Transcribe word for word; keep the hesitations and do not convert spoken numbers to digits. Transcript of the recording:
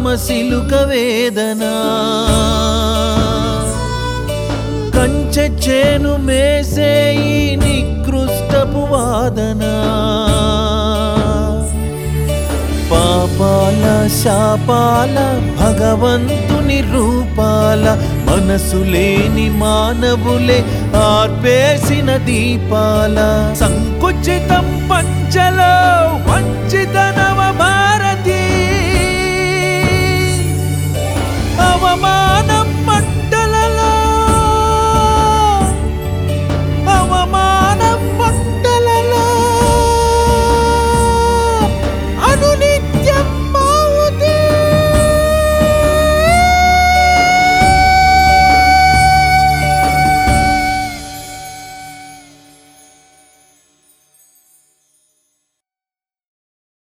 సిలుక వేదన కంచె చేను మేసే ఈ నికృష్టపు వాదన పాపాల శాపాల భగవంతుని రూపాల మనసు లేని మానవులే ఆర్పేసిన దీపాల సంకుచితం పంచలో వంచిత నవ